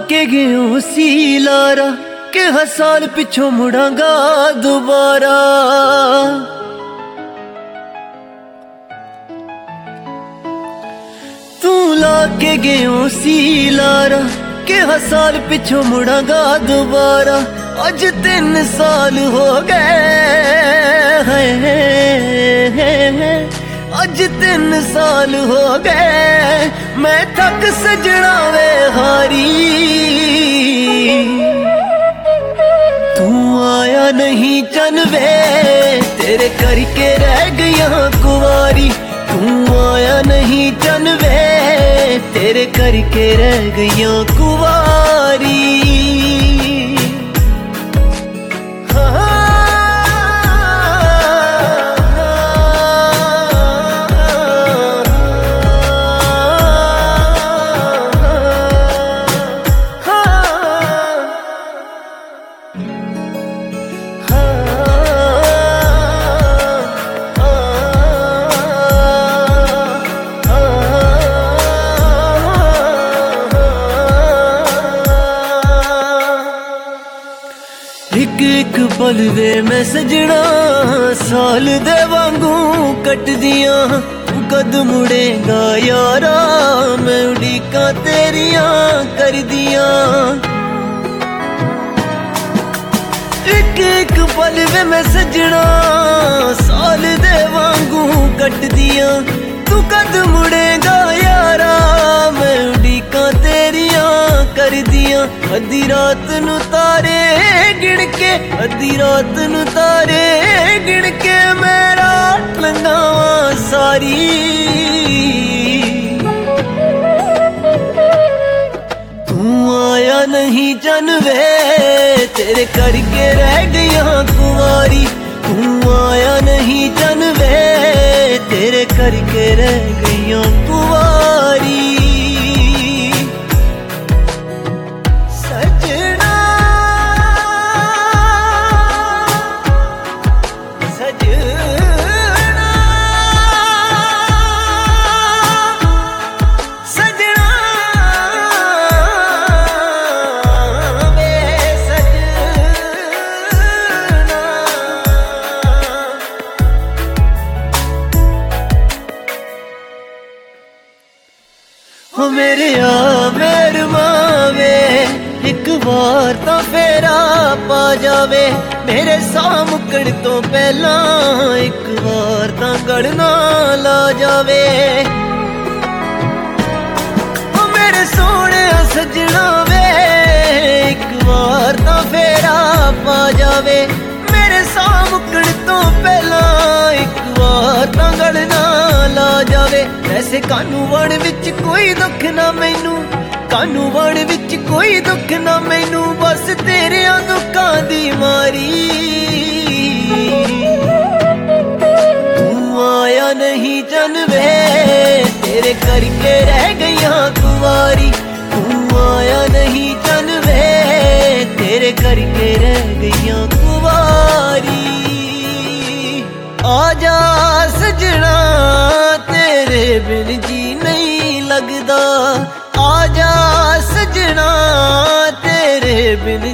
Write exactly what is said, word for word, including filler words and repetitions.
के गयो सी लारा के हर साल पिछों मुड़ांगा दोबारा। तू ला के गयो सी लारा के हर साल पिछों मुड़ांगा दोबारा। अज तीन साल हो गए हैं, अज तीन साल हो गए मैं थक सजना वे हारी। तू आया नहीं चन वे तेरे करके रह गया कुंवारी। तू आया नहीं चन वे तेरे करके रह गया कुंवारी। एक एक पल वे मैं सजना साल दे वांगू कट दिया। कद मुड़ेगा यारा मैं उड़ीका तेरिया कर दिया। एक एक पल वे मैं सजना साल दे वांगू कट दिया। तू कद मुड़ेगा यारा मैं उड़ीका तेरिया कर दिया। अद्धी रात नू तारे गिण के, अद्धी रात नू तारे गिण के मैं रात लंघावा सारी। तू आया नहीं चन वे तेरे करके रह गया कुंवारी। तू आया नहीं चन वे तेरे करके रह गया कुंवारी। हो मेरे आ मेर मावे एक बार तो फेरा पा जावे। मेरे सामकड़ तो पहला एक बार तो गड़ना ला जावे। हो मेरे सोने सजना वे एक बार तो फेरा पा जावे। मेरे सामकड़ तो पहला एक बार तो गड़ना ला जावे। वैसे कानू वण विच कोई दुख ना मैनू, कानू वण विच कोई दुख ना मैनू बस तेरे दुखां दी मारी। तू आया नहीं चन वे तेरे करके रह गया कुंवारी। तू आया नहीं चन वे तेरे करके रह गया कुंवारी। आजा सजना तेरे बिन जी नहीं लगदा। आजा सजना तेरे बिन